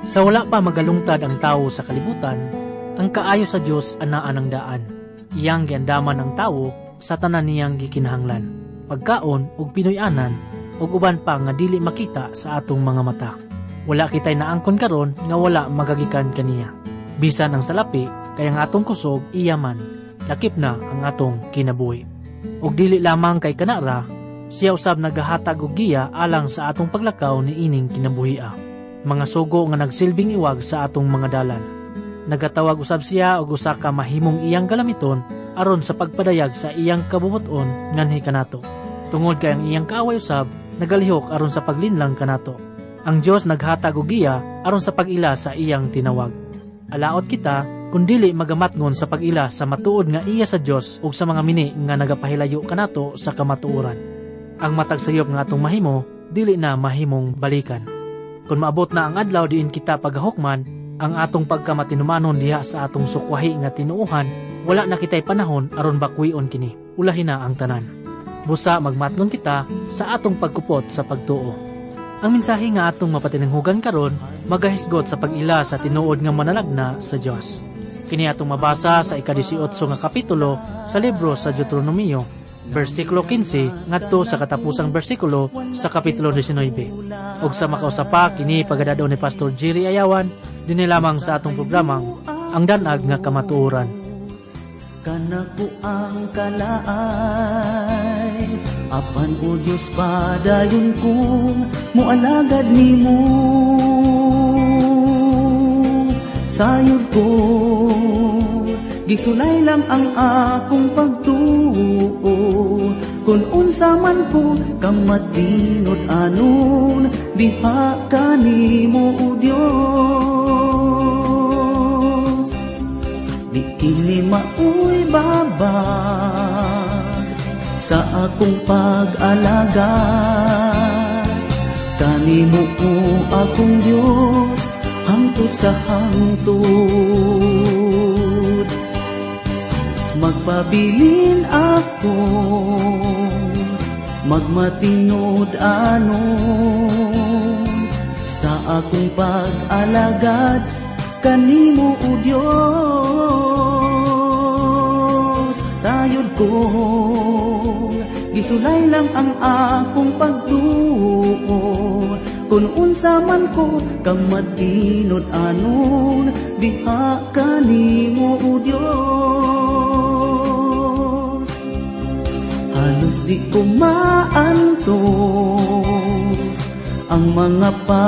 Sa wala pa magalungtad ang tao sa kalibutan, ang kaayo sa Dios anaan ang daan. Iyang giandaman ang tao sa tanan niyang gikinahanglan, pagkaon ug pinuy-anan ug uban pa nga dili makita sa atong mga mata. Wala kitay naangkon karon nga wala magagikan kaniya. Bisan ang salapi kay ang atong kusog iyaman, lakip na ang atong kinabuhi. Ug dili lamang kay kanara, siya usab nagahatag og giya alang sa atong paglakaw ni ining kinabuhia. Mga sugo nga nagsilbing iwag sa atong mga dalan. Nagatawag usab siya og usa ka mahimong iyang galamiton aron sa pagpadayag sa iyang kabubuton nganhi kanato. Tungod kay ang iyang kaaway usab nagalihok aron sa paglinlang kanato. Ang Dios naghatag og giya aron sa pag-ila sa iyang tinawag. Alaot kita kun dili magamatngon sa pag-ila sa matuod nga iya sa Dios ug sa mga mini nga nagapahilayo kanato sa kamatuoran. Ang matag sayop nga atong mahimo dili na mahimong balikan. Kung maabot na ang adlaw diin kita pagahukman, ang atong pagkamatinumanon diha sa atong sukwahi nga tinuuhan, wala na kitay panahon aron bakwion kini. Ulahin na ang tanan. Busa magmatngon kita sa atong pagkupot sa pagtuo. Ang mensahe nga atong mapatininghugan karon magahisgot sa pag-ila sa tinuod nga manalagna sa Dios. Kini atong mabasa sa ika-18 nga kapitulo sa libro sa Deuteronomio, versikulo 15 ngadto sa katapusang bersikulo sa kapitulo 19. Ug sa makausapa kini pagadadon ni Pastor Jerry Ayawan dinhi lamang sa atong programang Ang Danag nga Kamatuoran. Kanako ang kalaay, apan o Diyos padayon kong mualagad nimo. Sayod ko, gisulay lang ang akong pagtuo. Kung unsa man ko kamatinod anon, diha kanimo o Dios. Di kini mauy babag sa akong pag-alaga. Kanimo o akong Dios, hangtod sa hangtod. Magpabilin ako, magmatinod anon sa akong pag-alagad kanimo o Dios. Sayod ko, gisulay lang ang akong pagtuo. Kung unsa man ko kamatinod anon, diha kanimo o Dios. Halos di ko maantos ang mga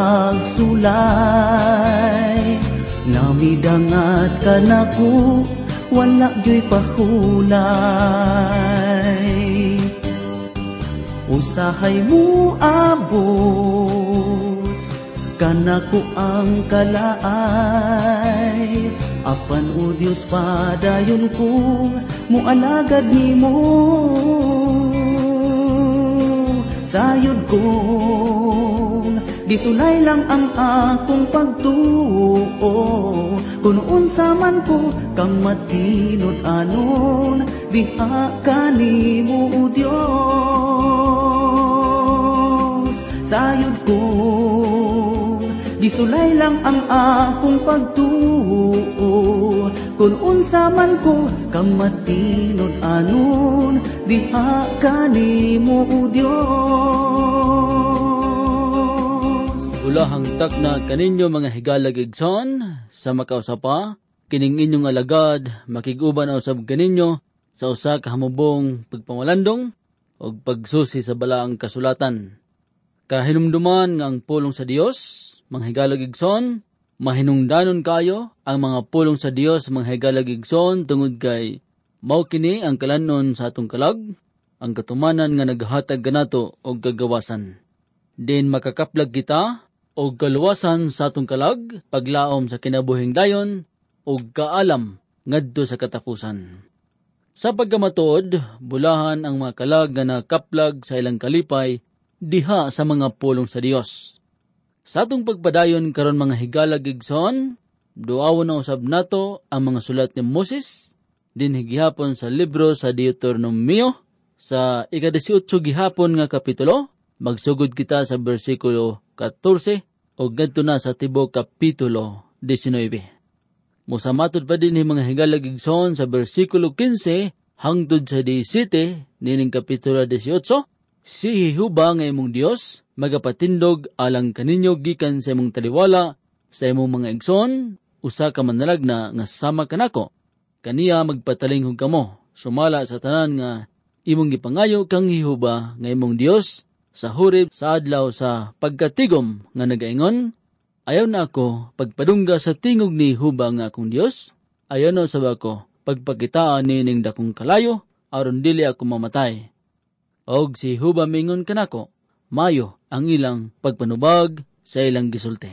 pagsulay. Namidangat ka na ko, wala gyo'y pahulay. Usahay mo abot, kanako ang kalaay. Apan o Diyos padayon ko, mualagad nimo. Sayod ko, gisulay lang ang akong pagtuo. Kung unsa man ko kamatinod anon, diha kanimo o Dios. Sayod ko, gisulay lang ang akong pagtuo. Kung unsa man ko kamatinod anon, diha kanimo o Dios. Ulahang takna kaninyo mga higalag igsoon, sa makausapa, kining inyong alagad, makiguban o sab kaninyo, sa usa ka hamubong pagpamalandong, o pagsusi sa balaang kasulatan. Kahinumduman nga ang pulong sa Dios, mga higalag igsoon, mahinungdanon kayo ang mga pulong sa Dios, mga higalag igsoon, tungod kay mao kini ang kalanon sa atong kalag, ang katumanan nga naghatag kanato og kagawasan. Din makakaplag kita og kaluwasan sa atong kalag, paglaom sa kinabuhing dayon, og kaalam ngadto sa katapusan. Sa pagkamatuod, bulahan ang mga kalag nga nakaplag sa ilang kalipay, diha sa mga pulong sa Dios. Sa atong pagpadayon karon mga higalag igsoon, duawon na usab nato ang mga sulat ni Moses, din higihapon sa libro sa Deuteronomio, sa ika-18 gihapon nga kapitulo, magsugod kita sa bersikulo 14 o gadto na sa tibuok kapitulo 19. Musamatod pa din mga higalag igsoon sa bersikulo 15 hangtod sa 17 nining kapitulo 18. Si Jehovah nga imong Dios magapatindog alang kaninyo gikan sa imong taliwala sa imong mga igsoon, usa ka manalagna nga sama kanako. Kaniya magpatalinghog kamo, sumala sa tanan nga imong gipangayo kang Jehovah nga imong Dios sa Horeb sa adlaw sa pagkatigom nga nagaingon, ayaw na ako pagpadungga sa tingog ni Jehovah nga akong Dios, ayaw na sab ako pagpakitaan nining dakong kalayo aron dili ako mamatay. Og si Jehovah mingon kanako, mayo ang ilang pagpanubag sa ilang gisulti.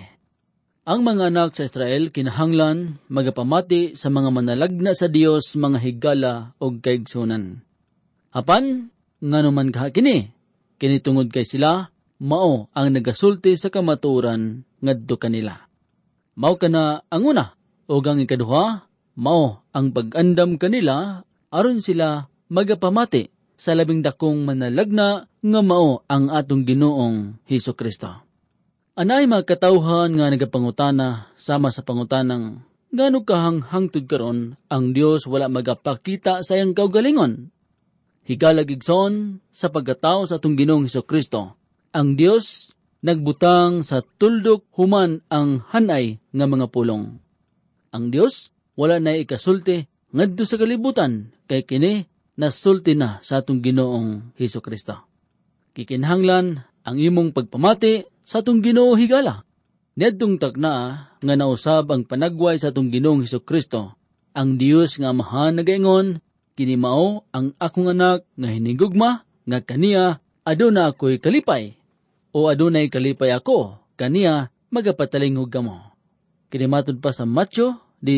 Ang mga anak sa Israel kinahanglan magapamati sa mga manalagna sa Dios, mga higala o kaigsunan. Apan, nganuman kini tungod kay sila, mao ang nagasulti sa kamaturan ngadto kanila. Mao kana ang una, o ang ikaduha, mao ang pag-andam kanila aron sila magapamati sa labing dakong manalagna nga mao ang atong Ginoong Hesukristo. Anay mga katawhan nga nagapangutana sama sa pangutanang ngano kahang hangtod karon ang Dios wala magapakita sa iyang kaugalingon. Higalag igsoon sa pagkatao sa atong Ginoong Hesukristo, ang Dios nagbutang sa tuldok human ang hanay nga mga pulong. Ang Dios wala na ikasulti ngadto sa kalibutan kay kini nasulti na sa atong Ginoong Hesukristo. Kikinahanglan ang imong pagpamati sa atong Ginoo higala. Niadtong takna nga nausab ang panagway sa atong Ginoong Hesukristo, ang Dios nga amahan nagaingon, kini mao ang akong anak nga hinigugma, nga kaniya aduna ako'y kalipay, o adunay kalipay ako, kaniya magapatalingog kamo. Kini matud pa sa Matthew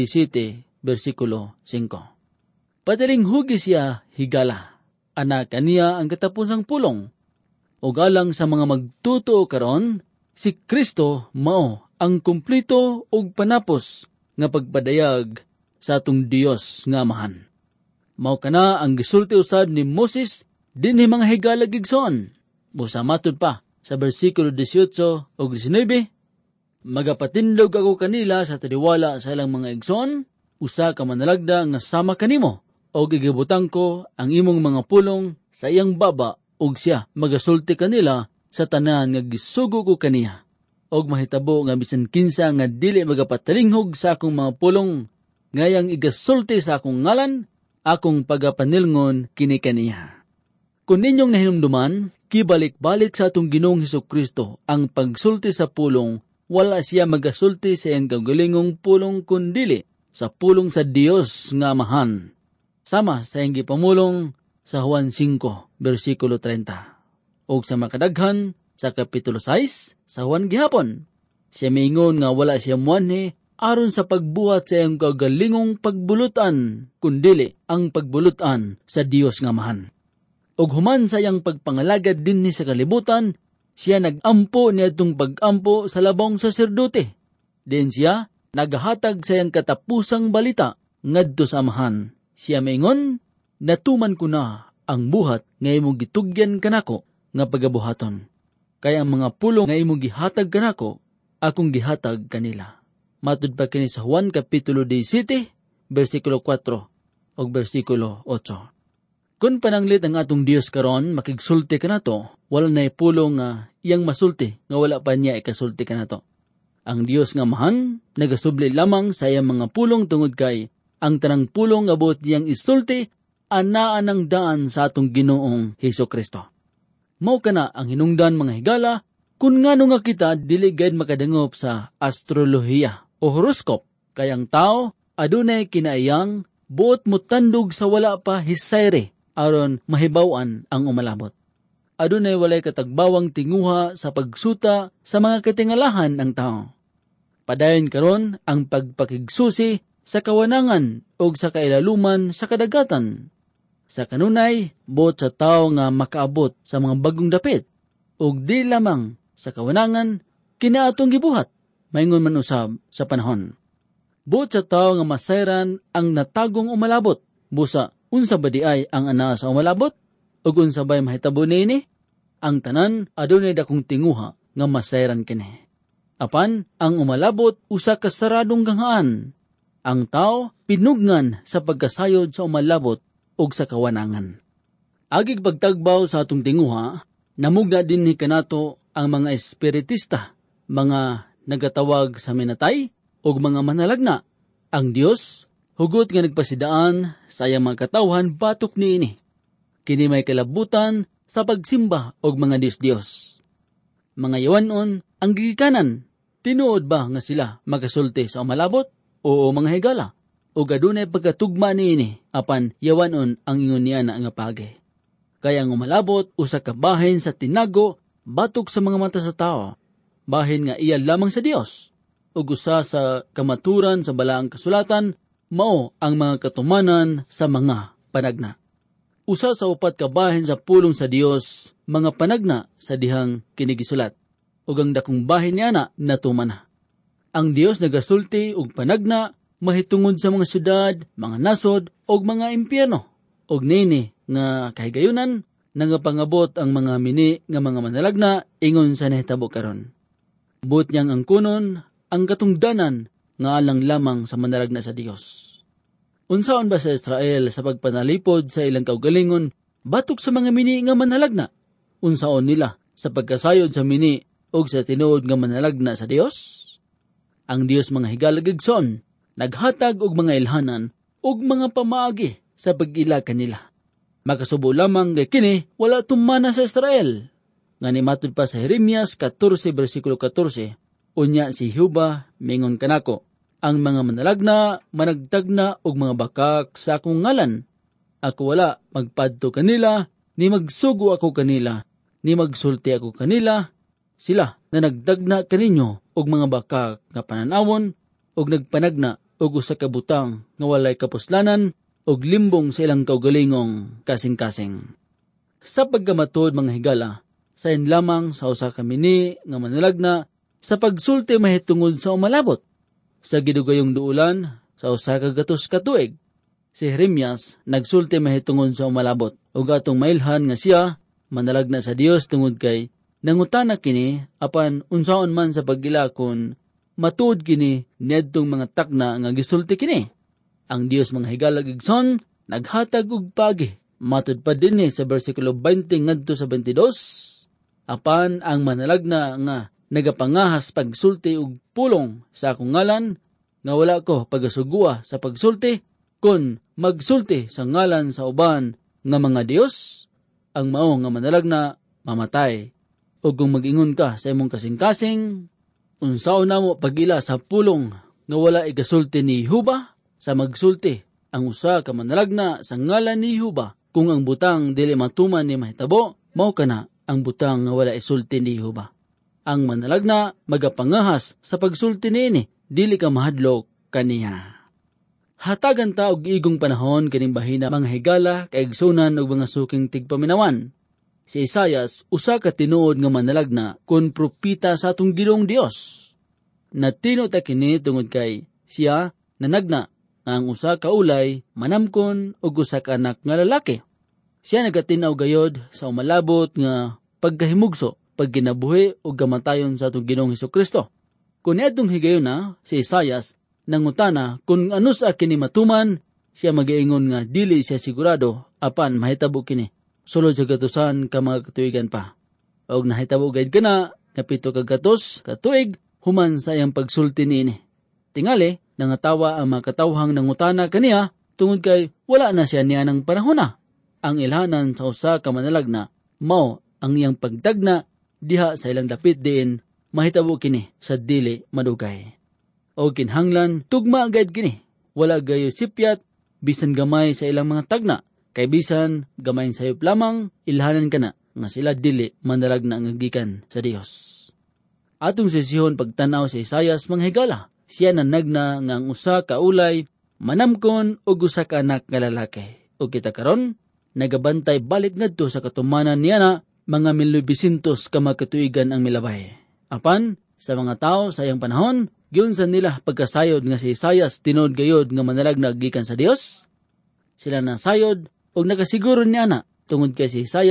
17 versikulo 5. Patalinghugi siya higala, anak kaniya ang katapusang pulong. O galang sa mga magtutuo karon, si Kristo mao ang kumplito og panapos nga pagpadayag sa atong Dios nga amahan. Mao kana ang gisulti usab ni Moses dinhi mga higalag igsoon. Busa matud pa sa bersikulo 18 ug 19, magapatindog ako kanila sa taliwala sa ilang mga igsoon, usa ka manalagda nga sama kanimo, og igibutang ko ang imong mga pulong sa iyang baba, og siya magasulti kanila sa tanan nga gisugo ko kaniya. Og mahitabo nga bisan kinsa nga dili magapatalingog sa akong mga pulong, ngayang igasulti sa akong ngalan, akong pagapanilngon kini kaniya. Kung ninyong nahinumduman, kibalik-balik sa atong Ginoong Hesukristo ang pagsulti sa pulong, wala siya magasulti sa iyang kagalingong pulong kundili sa pulong sa Dios nga amahan. Sama sa iyang gipamulong sa Juan 5, versikulo 30. O sa makadaghan, sa kapitulo 6, sa Juan gihapon, siya maingon nga wala siya muanhi aron sa pagbuhat sa iyang kagalingong pagbulutan, kundili ang pagbulutan sa Dios nga amahan. Og human sa iyang pagpangalagad dinhi sa kalibutan, siya nagampo niadtong pagampo sa labong saserdote. Din siya nagahatag sa iyang katapusang balita ngadto sa amahan. Siya maingon, natuman ko na ang buhat nga imong gitugyan kanako nga pagabuhaton. Kaya ang mga pulong nga imong gihatag kanako, akong gihatag kanila. Matud pa kini sa Juan kapitulo 17, versikulo 4 ug versikulo 8. Kung pananglit ang atong Dios karon makigsulti kanato, wala na pulong nga iyang masulti nga wala pa niya ikasulti kanato. Ang Dios nga amahan nagasubli lamang sa iyang mga pulong tungod kay ang tanang pulong abot niyang isulti anaan ng daan sa atong Ginoong Hesukristo. Mao kana ang hinungdan mga higala, kung ngano nga kita dili gayud makadangop sa astrolohiya o horoscope, kay ang tao adunay kinaiyang buot mutandog sa wala pa hisayre aron mahibaw-an ang umalabot. Adunay walay katagbawang tinguha sa pagsuta sa mga katingalahan ng tao. Padayon karon ang pagpakigsusi sa kawanangan o sa kailaluman sa kadagatan. Sa kanunay, buot sa tao nga makaabot sa mga bagong dapit, o di lamang sa kawanangan, kinaatong gibuhat, maingon man usab sa panahon. Buot sa tao nga masayran ang natagong umalabot, busa unsa ba di ay ang ana sa umalabot, o unsa ba'y mahitabo nini, ang tanan adunay dakong tinguha nga masayran kini. Apan ang umalabot usa ka saradong ganghaan. Ang tao pinugngan sa pagkasayod sa umalabot ug sa kawanangan. Agig pagtagbaw sa atong tinguha, namugna din ni kanato ang mga espiritista, mga nagatawag sa minatay ug mga manalagna. Ang Dios hugot nga nagpasidaan sa iyang mga katawhan batok niini. Kini may kalabutan sa pagsimba og mga Dios. Mga yawanon ang gigikanan, tinuod ba nga sila magasulti sa umalabot? Oo mga higala, ug adunay pagkatugma niini apan yawanon ang ingon niya na nga pagi. Kaya ang umalabot usa ka bahin sa tinago batok sa mga mata sa tao, bahin nga iya lamang sa Dios. Ug usa sa kamaturan sa balaang kasulatan mao ang mga katumanan sa mga panagna. Usa sa upat ka bahin sa pulong sa Dios, mga panagna sa dihang kinigisulat. Ug ang dakong bahin niya na natumana. Ang Dios nagasulti og panagna mahitungod sa mga syudad, mga nasod og mga impyerno. Og nini nga kahigayunan nangapangabot ang mga mini nga mga manalagna ingon sa nahitabo karon. Buot niyang angkunon ang katungdanan nga alang lamang sa manalagna sa Dios. Unsaon ba sa Israel sa pagpanalipod sa ilang kaugalingon batok sa mga mini nga manalagna? Unsaon nila sa pagkasayod sa mini ug sa tinuod nga manalagna sa Dios? Ang Dios mga higalagigson, naghatag og mga ilhanan ug mga pamaagi sa pag-ila kanila. Makasubo lamang kay kini wala tumana sa Israel. Nga ni matud pa sa Jeremias 14 bersikulo 14, unya si Jehova mingon kanako, ang mga manalagna managtagna og mga bakak sa akong ngalan. Ako wala magpadto kanila, ni magsugo ako kanila, ni magsulti ako kanila. Sila na nagdagna kaninyo og mga bakak nga pananawon og nagpanagna og usa ka butang nga walay kapuslanan og limbong sa ilang kaugalingong kasing-kasing. Sa pagkamatod mga higala, sayon lamang sa usa ka mini nga manalagna sa pagsulti mahitungod sa umalabot. Sa gidugayong duulan sa usa ka gatos ka tuig, si Jeremias nagsulti mahitungod sa umalabot ug atong mailhan nga siya manalagna sa Dios tungod kay nangutana kini apan unsaon man sa pagila kun matuod kini niadtong mga takna nga gisulti kini. Ang Dios mga higalagigson naghatag og pagi. Matud pa dinhi sa bersikulo 20 ngadto sa 22. Apan ang manalagna nga nagapangahas pagsulti og pulong sa akong ngalan nga wala ko pagasugua sa pagsulti kun magsulti sa ngalan sa uban nga mga Dios, ang mao nga manalagna mamatay. O kung mag-ingon ka sa imong kasing-kasing, unsaon namo pagila sa pulong nga wala igasulti ni Jehova, sa magsulti ang usa ka manalagna sa ngalan ni Jehova. Kung ang butang dili matuman ni mahitabo, mao kana ang butang nga wala isulti ni Jehova. Ang manalagna magapangahas sa pagsulti niini, dili ka mahadlok kaniya. Hatagan ta og igong panahon kining bahina mga higala, kaigsunan ug mga suking tigpaminawan. Si Isaias, usa ka tinuod nga manalagna kun propita sa atong Ginoong Dios. Natino ta kini tungod kay siya nanagna nga ang usa ka ulay manamkon og usa ka anak nga lalaki. Siya nagatinaw gayod sa umalabot nga pagkahimugso, pagkinabuhi ug kamatayon sa atong Ginoong Hesukristo. Kun niadtong higayuna si Isaias nangutana kun ano sa kini matuman, siya mag-iingon nga dili siya sigurado apan mahitabo kini. Sulod sa gatusan ka mga katuigan pa. Og nahitabo gayud kana nga 7 ka gatos katuig human sa iyang pagsulti niini. Tingali nangatawa ang mga katawhang nangutana kaniya tungod kay wala na siya niya ng panahon. Ang ilhanan sa usa ka manalagna mao ang iyang pagdagna diha sa ilang dapit diin mahitabo kini sa dili madugay. O kinhanglan tugma gayud kini. Wala gayo sipyat bisan gamay sa ilang mga tagna. Kay bisan gamay sayop lamang ilhanan kana nga sila dili manalagna nga gikan sa Dios. Atong sesyon pagtanaw sa Isaias mga higala, siya nanagna nga ang usa ka ulay manamkon og usa ka anak nga lalaki. O kita karon nagabantay balik ngadto sa katumanan niya na mga 1900 ka makatuigan ang milabay. Apan sa mga tao sa iyang panahon, giunsan nila pagkasayod nga si Isaias tinuod gayod nga manalagna gikan sa Dios. Sila nasayod og nakasiguro niya na tungod kay si Isaias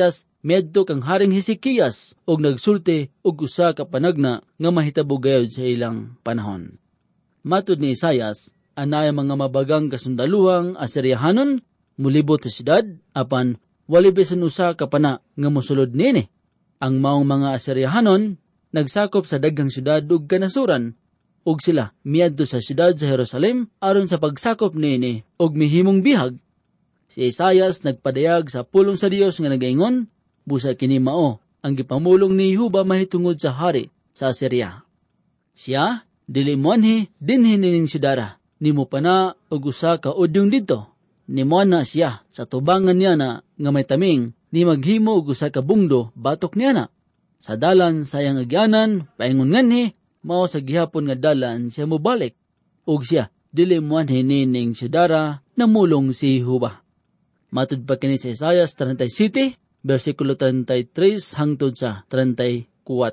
Miadto kang Haring Hezekias og nagsulti og usa ka panagna nga mahitabo gayud sa ilang panahon. Matud ni Isaias, anay mga mabagang kasundaluhang Asiryahanon mulibot sa siyudad, apan wali bisan usa ka pana nga mosulod niini. Ang maong mga Asiryahanon nagsakop sa daghang siyudad ug kanasuran, ug sila miadto sa siyudad sa Jerusalem aron sa pagsakop niini og mihimong bihag. Si Isaias nagpadayag sa pulong sa Dios nga nagaingon, busa kini mao ang gipamulong ni Yehuba mahitungod sa hari sa Assyria. Siya dili moanhi dinhi ning siyudara, nimo pa na og usa ka udyong didto. Nimo na siya sa tubangan niya na nga may taming ni maghimo og usa ka bungdo batok niya na. Sa dalan sayang agyanan paingon nganhi mao sa gihapon nga dalan siya mobalik. Ug siya dili moanhi ning siyudara namulong si Yehuba. Matud pa kini sa Isaias 37 versikulo 33 hangtod sa 34.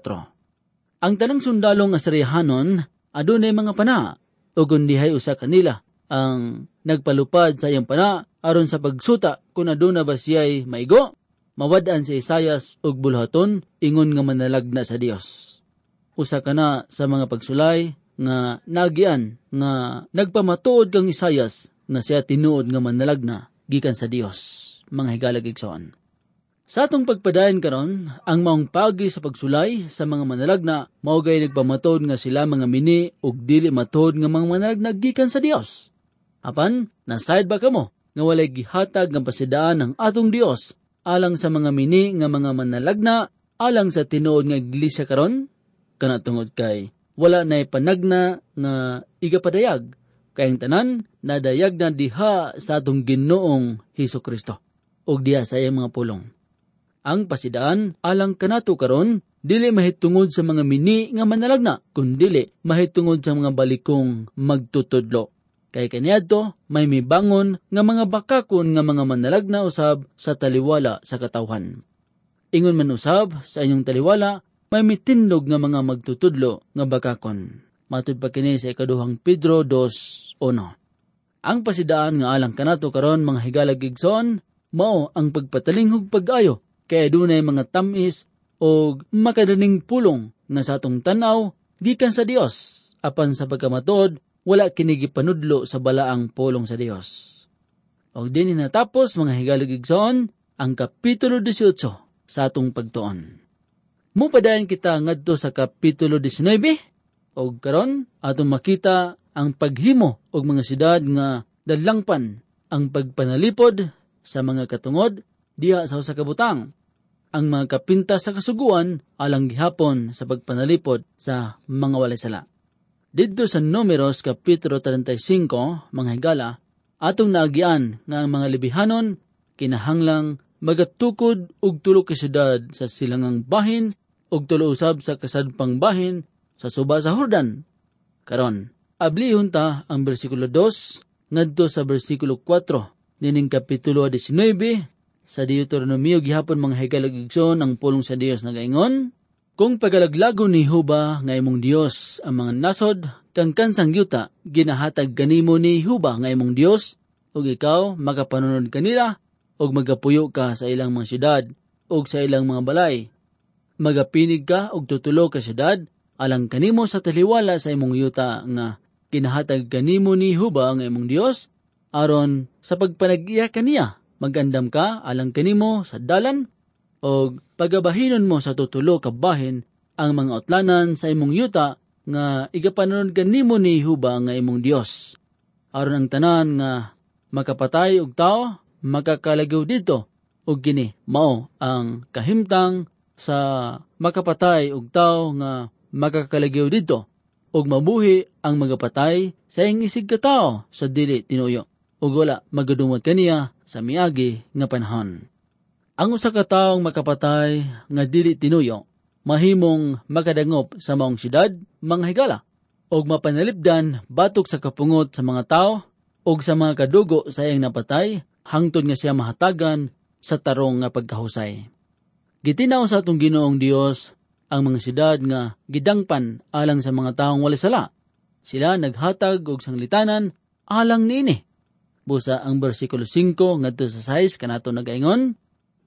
Ang tanang sundalong Asiryahanon adunay mga pana, ug undihay usa kanila ang nagpalupad sa iyang pana aron sa pagsuta kung aduna ba siya'y maigo. Mawad-an si Isaias og bulhaton ingon nga manalagna sa Dios. Usa kana sa mga pagsulay nga nagian nga nagpamatuod kang Isaias nga siya tinuod nga manalagna gikan sa Dios. Mga higalag igsoon. Sa atong pagpadayon karon, ang maong pagi sa pagsulay sa mga manalagna maugay nagpamatod nga sila mga mini ug dili matod nga mga manalagna gikan sa Dios. Apan, nasayad ba kamo nga walay gihatag nga pasidaan ng atong Dios alang sa mga mini nga mga manalagna alang sa tinuod nga iglesia karon? Kana tungod kay wala nay panagna nga igapadayag kay ang tanan nadayag na diha sa atong Ginoong Hesukristo ug diha sa iyang mga pulong. Ang pasidaan alang kanato karon dili mahitungod sa mga mini nga manalagna, kundili mahitungod sa mga balikong magtutudlo. Kay kaniadto may mibangon nga mga bakakon nga mga manalagna usab sa taliwala sa katawhan. Ingon man usab sa inyong taliwala may mitindog nga mga magtutudlo nga bakakon. Matud pa kini sa ikaduhang Pedro 2:1. Ang pasidaan nga alang kanato karon mga higalag igsoon mao ang pagpatalinghog pag-ayo kay adunay mga tamis o makadaning pulong na sa atong tanaw gikan sa Dios, apan sa pagkamatod wala kini gipanudlo sa balaang pulong sa Dios. Og dinhi natapos mga higalag igsoon ang kapitulo 18 sa atong pagtuon. Mupadayon kita ngadto sa kapitulo 19 og karon atong makita ang paghimo og mga siyudad nga dadlangpan ang pagpanalipod sa mga katungod diha sa usa ka butang. Ang mga kapintas sa kasuguan alang gihapon sa pagpanalipod sa mga walay sala. Didto sa Números kapitulo 35 mga higala, atong naagian nga ang mga libihanon kinahanglang magatukod og tulo ka syudad sa silangang bahin og tulo usab sa kasadpang bahin sa suba sa Jordan. Karon, ablihon ta ang bersikulo 2 ngadto sa bersikulo 4 nining kapitulo 19 sa Deuteronomio gihapon mga higalag igsoon ang pulong sa Dios nagaingon, kung pagalaglago ni Yehuba nga imong Dios ang mga nasod kang kansang yuta ginahatag kanimo ni Yehuba nga imong Dios ug ikaw makapanunod kanila ug magapuyo ka sa ilang mga syudad ug sa ilang mga balay. Magapinig ka og tutulo ka syudad alang kanimo sa taliwala sa imong yuta nga ginahatag kanimo ni Yehuba nga imong Dios aron sa pagpanag-iya kaniya. Magandam ka alang kanimo sa dalan o pagabahinon mo sa tutulo ka bahin ang mga utlanan sa imong yuta nga igapanunod kanimo ni Yehuba nga imong Dios. Aron ang tanan nga makapatay og tao makakalagaw dito ug kini mao ang kahimtang sa makapatay og tao nga makakalagaw dito ug mabuhi ang magapatay sa iyang isig ka tao sa dili tinuyo ug wala magadumot kaniya sa miagi nga panahon. Ang usa ka taong makapatay nga dili tinuyo mahimong makadangop sa maong syudad mga higala og mapanalipdan batok sa kapungot sa mga tao og sa mga kadugo sa iyang napatay hangtod nga siya mahatagan sa tarong nga pagkahusay. Gitinaw sa atong Ginoong Dios ang mga syudad nga gidangpan alang sa mga taong wala sala. Sila naghatag og sanglitanan alang niini. Busa ang bersikulo 5 ngadto sa 6 kanato nagaingon,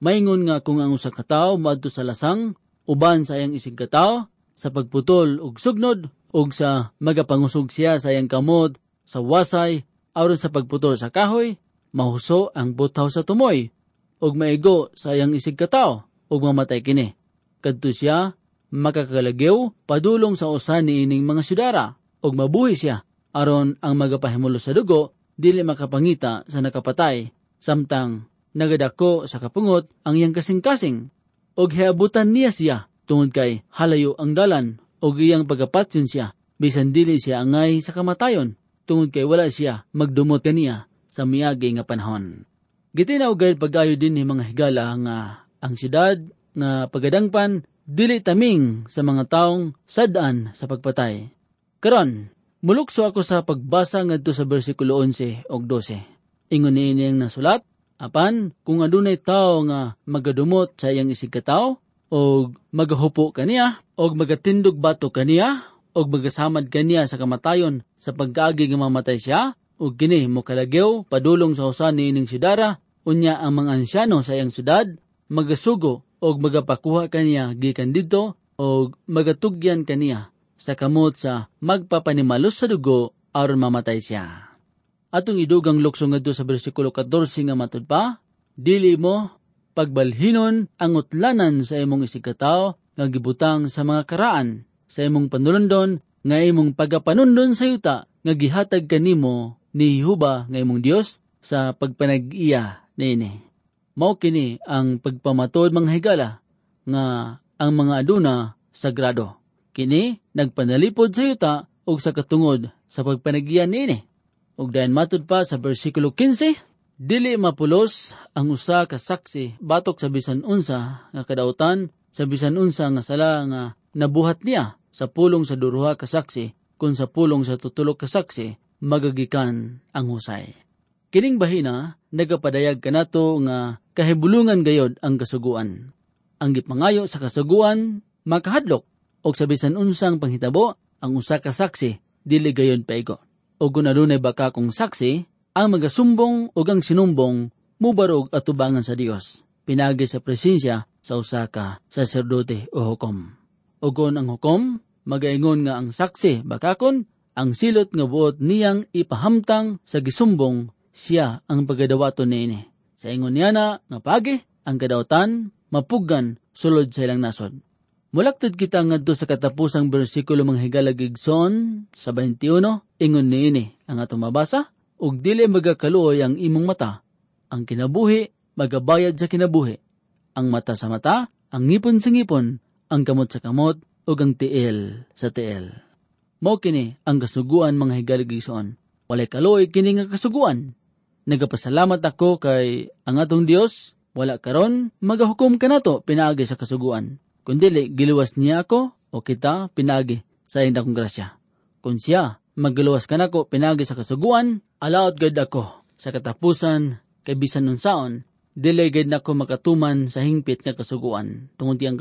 Maingon nga kung ang usa ka tawo moadto sa lasang uban sa iyang isig ka tawo sa pagputol og sugnod ug sa magapangusog siya sa iyang kamot sa wasay aron sa pagputol sa kahoy, mahuso ang butaw sa tumoy ug maigo sa iyang isig ka tawo ug mamatay kini. Kadto siya makakalagyo padulong sa usa niining mga syudara ug mabuhi siya aron ang magapahimulo sa dugo dili makapangita sa nakapatay samtang nagadako sa kapungot ang iyang kasing-kasing ug hiabutan niya siya tungod kay halayo ang dalan ug iyang pagapatyon siya bisan dili siya angay sa kamatayon tungod kay wala siya magdumot kaniya sa miagi nga panahon. Gitinaw gayud pag-ayo din ni mga higala nga ang siyudad nga pagadangpan dili taming sa mga taong sad-an sa pagpatay. Karon, mulukso ako sa pagbasa ngadto sa bersikulo 11 ug 12. Ingon niini ang nasulat, apan kung adunay tawo nga magadumot sa iyang isig ka tawo og magahupo kaniya og magatindog bato kaniya og magasamad kaniya sa kamatayon sa pagkaagi nga mamatay siya ug kini mokalagyo padulong sa usa niining syudara, unya ang mga ansyano sa iyang syudad magasugo og magapakuha kaniya gikan didto og magatugyan kaniya sa kamot sa magpapanimalos sa dugo aron mamatay siya. Atong idugang lukso ngadto sa bersikulo 14 nga matud pa, dili mo pagbalhinon ang utlanan sa imong isig ka tawo nga gibutang sa mga karaan sa imong panulundon nga imong pagapanundon sa yuta nga gihatag kanimo ni Jehova nga imong Dios sa pagpanag-iya niini. Mao kini ang pagpamatod mga higala nga ang mga aduna sagrado. Kini nagpanalipod sa yuta ug sa katungod sa pagpanag-iya niini. Ug dayon matud pa sa bersikulo 15, dili mapulos ang usa ka saksi batok sa bisan unsa nga kadautan sa bisan unsa nga sala nga nabuhat niya sa pulong sa duruha ka saksi kun sa pulong sa tutulo ka saksi magagikan ang husay. Kining bahina nagapadayag kanato nga kahibulungan gayod ang kasuguan. Ang gipangayo sa kasuguan makahadlok og sa bisan unsang panghitabo ang usa ka saksi dili gayon paigo. O kung adunay baka kong saksi, ang magasumbong o ang sinumbong mubarog at tubangan sa Dios, pinagi sa presensya sa usa ka saserdote o hukom. O kung ang hukom, magaingon nga ang saksi bakakon, ang silot nga buot niyang ipahamtang sa gisumbong siya ang pagadawaton niini. Sa ingon niya na nga pagi, ang kadawatan, mapuggan, sulod sa ilang nasod. Mulaktod kita ngadto sa katapusang bersikulo mga higala gigson sa 21, ingon niini ang atong mabasa, ug dili magakaluoy ang imong mata, ang kinabuhi magabayad sa kinabuhi, ang mata sa mata, ang ngipon sa ngipon, ang kamot sa kamot, ug ang tiil sa tiil. Mao kini ang kasuguan mga higala gigson. Walay kaluoy kini nga kasuguan. Nagapasalamat ako kay ang atong Dios, wala karon magahukom kanato pinaagi sa kasuguan. Kundili, giluwas niya ako o kita pinagi sa iyang dakong grasya. Kung siya magluwas ka nako pinagi sa kasuguan, alaot gad ako sa katapusan kay bisan unsaon, dili gad nako makatuman sa hingpit nga kasuguan. Tungod tiyang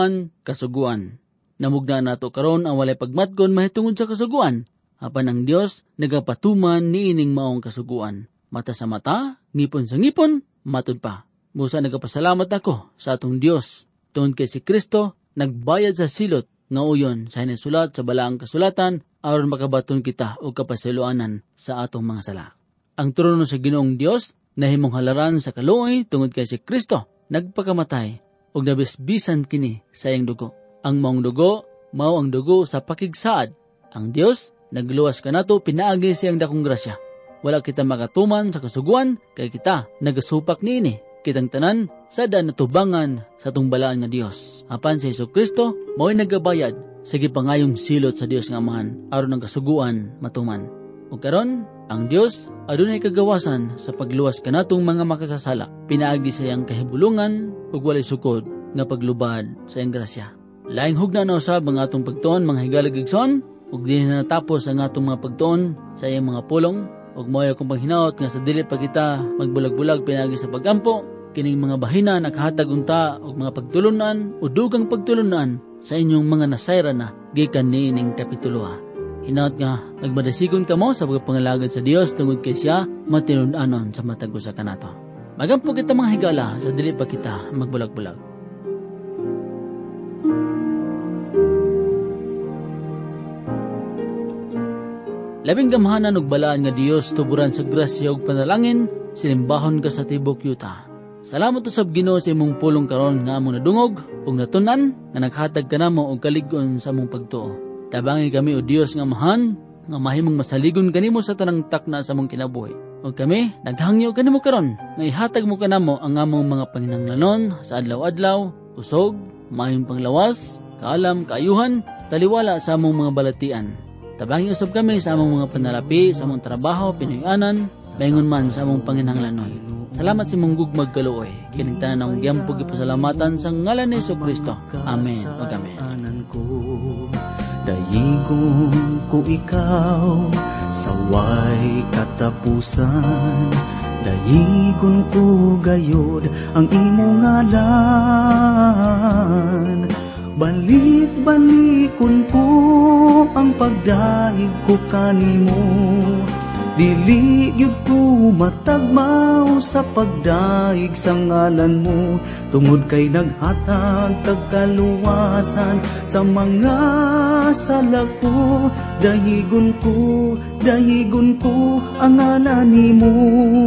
kasuguan. Namugna nato karon ang walay pagmatgon mahitungod sa kasuguan. Apan ang Dios nagapatuman niining maong kasuguan. Mata sa mata, ngipon sa ngipon, matud pa. Musa nagapasalamat ako sa atong Dios. Tungod kay si Kristo, nagbayad sa silot nga uyon sa hinasulat sa balaang kasulatan aron makabaton kita o kapasiluanan sa atong mga sala. Ang trono sa Ginoong Dios nahimong halaran sa kaluoy tungod kay si Kristo nagpakamatay ug nabisbisan kini sa iyang dugo. Ang maong dugo mao ang dugo sa pakigsaad. Ang Dios nagluwas kanato pinaagi sa iyang dakong grasya. Wala kita makatuman sa kasuguan kay kita nagasupak niini. Kitang tanan sa daan natubangan sa tumbalaan nga Dios. Apan si Jesucristo mao'y nagabayad sa gipangayong silot sa Dios nga Amahan aron ang kasuguan matuman. Ug karon ang Dios adunay kagawasan sa pagluwas kanatong mga makasasala. Pinaagi sa iyang kahibulungan ug walay sukod nga paglubad sa iyang grasya. Laing hugna na usab ang atong pagtuon mga higalag-igsoon ug dinhi na natapos ang atong mga pagtuon sa iyang mga pulong ug mao akong panghinaot nga sa dili pa kita magbulag-bulag pinaagi sa pagampo. Kining mga bahina nakahatag unta og mga pagtulunan o dugang pagtulunan sa inyong mga nasayra na gikan niining kapitulo. Hinaot nga nagmadasigon kamo sa pagpangalagad sa Dios tungod kay siya matinud-anon sa matag usa kanato. Magampo kita mga higala sa dili pa kita magbulag-bulag. Labing gamhanan ug balaan nga Dios tuburan sa grasya ug panalangin, silimbahon ka sa tibok yuta. Salamat usab Ginoo sa imong pulong karon nga among nadungog ug natun-an nga naghatag kanamo og kalig-on sa among pagtuo. Tabangi kami o Dios nga mahan, nga mahimong masaligon kanimo sa tanang takna sa among kinabuhi. Ug kami naghangyo kanimo karon nga ihatag mo kanamo ang among mga panginahanglanon sa adlaw-adlaw, usog, mahimong panglawas, kaalam, kaayuhan, taliwala sa among mga balatian. Tabangi usab kami sa among mga panalapi, sa among trabaho, pinuy-anan, baingon man sa among panginahanglanon. Salamat sa imong gugmag kaluoy. Kining tanan ang giampog ipasalamatan sa ngalan ni Jesucristo. Amen. Ug amen. Dayigon ko ikaw sa way katapusan. Dayigon ko gayod ang imong ngalan. Balik-balikon ko ang pagdaig ko kanimo. Dili gyud ko matagmaw sa pagdaig sa ngalan mo. Tungod kay naghatag kag kaluwasan sa mga sala ko. Dayigon ko ang ngalan nimo.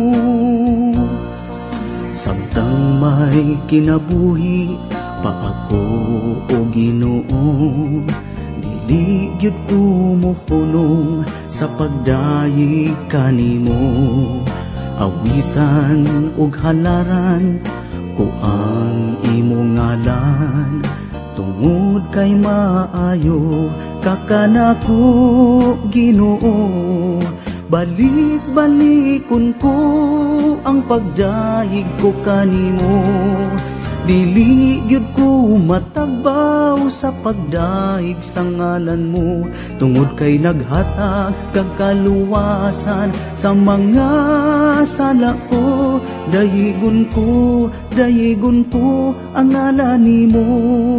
Samtang may kinabuhi pa ako o Ginoo, dili gyud ko mohunong sa pagdaig kanimo. Awitan ug halaran ko ang imong ngalan, tungod kay maayo ka kanako Ginoo. Balik-balikon ko ang pagdaig ko kanimo. Dili gyud ko matagbaw sa pagdaig sa ngalan mo. Tungod kay naghatag kag kaluwasan sa mga sala ko. Dayigon ko ang ngalan nimo.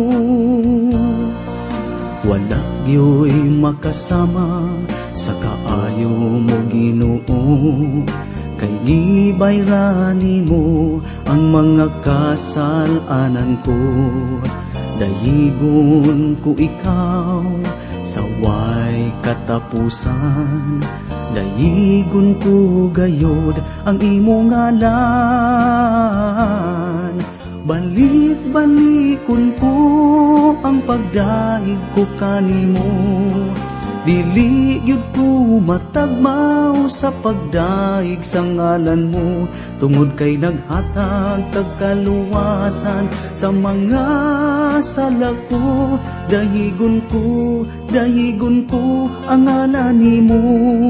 Wala gyoy makasama sa kaayo mo Ginoo. Kay gibayrani mo ang mga kasalanan ko. Dayigon ko ikaw sa way katapusan. Dayigon ko gayod ang imong ngalan. Balik-balikon ko ang pagdaig ko kanimo. Dili gyud ko matagmaw sa pagdaig sa ngalan mo. Tungod kay naghatag kag kaluwasan sa mga sala ko. Dayigon ko ang ngalan nimo.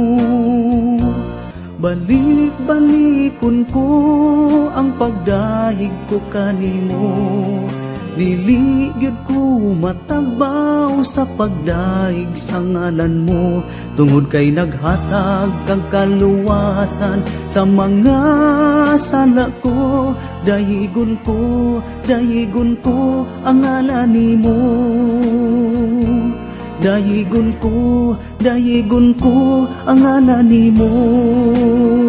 Balik-balikon ko ang pagdaig ko kanimo. Dili gyud ko matagbaw sa pagdaig sa ngalan mo. Tungod kay naghatag kag kaluwasan sa mga sala ko. Dayigon ko ang ngalan nimo. Dayigon ko ang ngalan nimo.